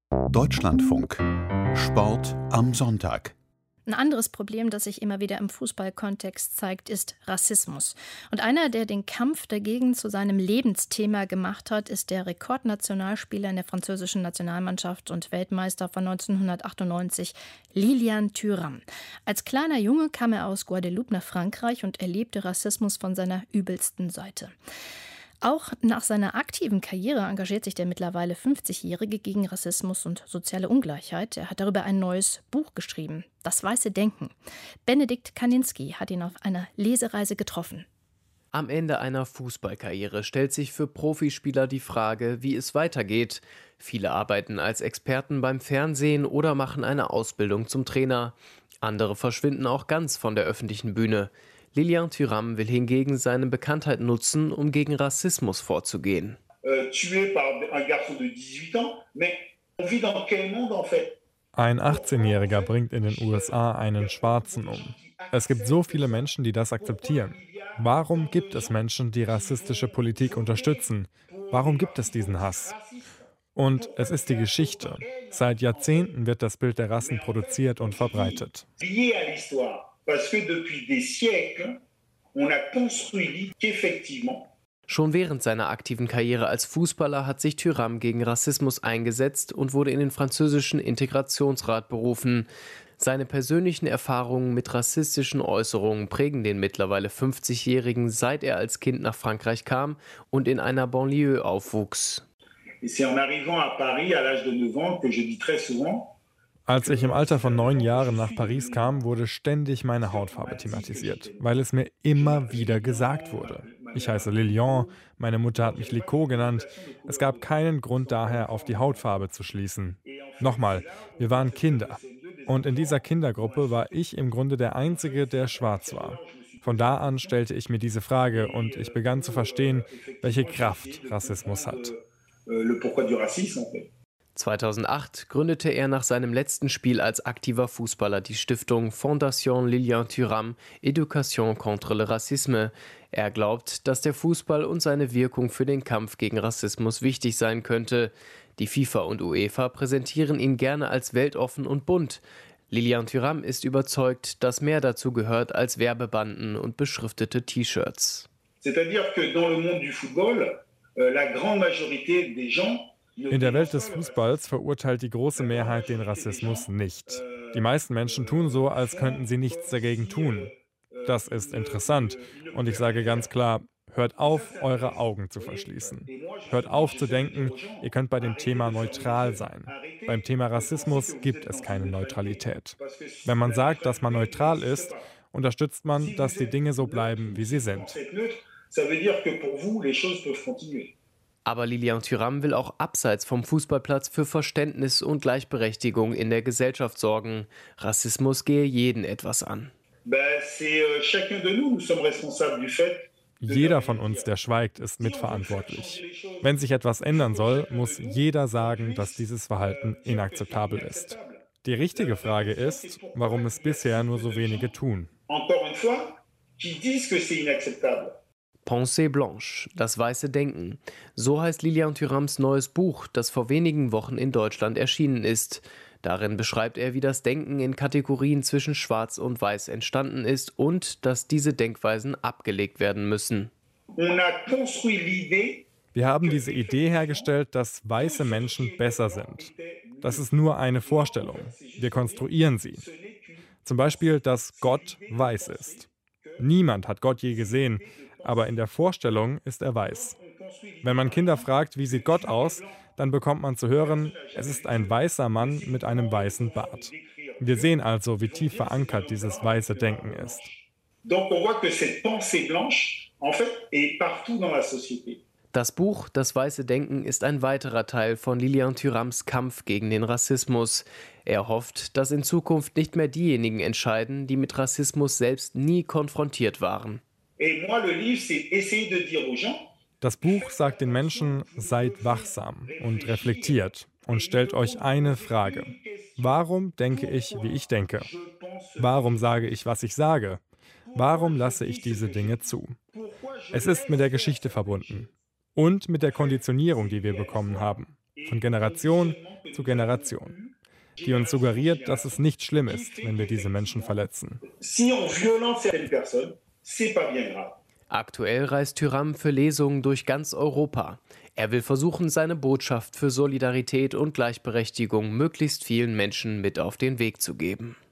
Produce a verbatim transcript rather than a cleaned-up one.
Deutschlandfunk. Sport am Sonntag. Ein anderes Problem, das sich immer wieder im Fußballkontext zeigt, ist Rassismus. Und einer, der den Kampf dagegen zu seinem Lebensthema gemacht hat, ist der Rekordnationalspieler in der französischen Nationalmannschaft und Weltmeister von neunzehnhundertachtundneunzig, Lilian Thuram. Als kleiner Junge kam er aus Guadeloupe nach Frankreich und erlebte Rassismus von seiner übelsten Seite. Auch nach seiner aktiven Karriere engagiert sich der mittlerweile fünfzigjährige gegen Rassismus und soziale Ungleichheit. Er hat darüber ein neues Buch geschrieben, Das weiße Denken. Benedikt Kaninski hat ihn auf einer Lesereise getroffen. Am Ende einer Fußballkarriere stellt sich für Profispieler die Frage, wie es weitergeht. Viele arbeiten als Experten beim Fernsehen oder machen eine Ausbildung zum Trainer. Andere verschwinden auch ganz von der öffentlichen Bühne. Lilian Thuram will hingegen seine Bekanntheit nutzen, um gegen Rassismus vorzugehen. Ein achtzehnjähriger bringt in den U S A einen Schwarzen um. Es gibt so viele Menschen, die das akzeptieren. Warum gibt es Menschen, die rassistische Politik unterstützen? Warum gibt es diesen Hass? Und es ist die Geschichte. Seit Jahrzehnten wird das Bild der Rassen produziert und verbreitet. Schon während seiner aktiven Karriere als Fußballer hat sich Thuram gegen Rassismus eingesetzt und wurde in den französischen Integrationsrat berufen. Seine persönlichen Erfahrungen mit rassistischen Äußerungen prägen den mittlerweile fünfzigjährigen, seit er als Kind nach Frankreich kam und in einer Banlieue aufwuchs. Als ich im Alter von neun Jahren nach Paris kam, wurde ständig meine Hautfarbe thematisiert, weil es mir immer wieder gesagt wurde. Ich heiße Lilian, meine Mutter hat mich Licot genannt. Es gab keinen Grund daher, auf die Hautfarbe zu schließen. Nochmal, wir waren Kinder. Und in dieser Kindergruppe war ich im Grunde der Einzige, der schwarz war. Von da an stellte ich mir diese Frage und ich begann zu verstehen, welche Kraft Rassismus hat. zweitausendacht gründete er nach seinem letzten Spiel als aktiver Fußballer die Stiftung Fondation Lilian Thuram Éducation contre le Racisme. Er glaubt, dass der Fußball und seine Wirkung für den Kampf gegen Rassismus wichtig sein könnte. Die FIFA und UEFA präsentieren ihn gerne als weltoffen und bunt. Lilian Thuram ist überzeugt, dass mehr dazu gehört als Werbebanden und beschriftete T-Shirts. C'est-à-dire que dans le monde du football, la grande majorité des gens In der Welt des Fußballs verurteilt die große Mehrheit den Rassismus nicht. Die meisten Menschen tun so, als könnten sie nichts dagegen tun. Das ist interessant. Und ich sage ganz klar, hört auf, eure Augen zu verschließen. Hört auf zu denken, ihr könnt bei dem Thema neutral sein. Beim Thema Rassismus gibt es keine Neutralität. Wenn man sagt, dass man neutral ist, unterstützt man, dass die Dinge so bleiben, wie sie sind. Aber Lilian Thuram will auch abseits vom Fußballplatz für Verständnis und Gleichberechtigung in der Gesellschaft sorgen. Rassismus gehe jeden etwas an. Jeder von uns, der schweigt, ist mitverantwortlich. Wenn sich etwas ändern soll, muss jeder sagen, dass dieses Verhalten inakzeptabel ist. Die richtige Frage ist, warum es bisher nur so wenige tun. Pensée Blanche, das weiße Denken. So heißt Lilian Thurams neues Buch, das vor wenigen Wochen in Deutschland erschienen ist. Darin beschreibt er, wie das Denken in Kategorien zwischen Schwarz und Weiß entstanden ist und dass diese Denkweisen abgelegt werden müssen. Wir haben diese Idee hergestellt, dass weiße Menschen besser sind. Das ist nur eine Vorstellung. Wir konstruieren sie. Zum Beispiel, dass Gott weiß ist. Niemand hat Gott je gesehen, aber in der Vorstellung ist er weiß. Wenn man Kinder fragt, wie sieht Gott aus, dann bekommt man zu hören, es ist ein weißer Mann mit einem weißen Bart. Wir sehen also, wie tief verankert dieses weiße Denken ist. Das Buch Das weiße Denken ist ein weiterer Teil von Lilian Thurams Kampf gegen den Rassismus. Er hofft, dass in Zukunft nicht mehr diejenigen entscheiden, die mit Rassismus selbst nie konfrontiert waren. Das Buch sagt den Menschen, seid wachsam und reflektiert und stellt euch eine Frage. Warum denke ich, wie ich denke? Warum sage ich, was ich sage? Warum lasse ich diese Dinge zu? Es ist mit der Geschichte verbunden und mit der Konditionierung, die wir bekommen haben. von Generation zu Generation, die uns suggeriert, dass es nicht schlimm ist, wenn wir diese Menschen verletzen. Aktuell reist Thuram für Lesungen durch ganz Europa. Er will versuchen, seine Botschaft für Solidarität und Gleichberechtigung möglichst vielen Menschen mit auf den Weg zu geben.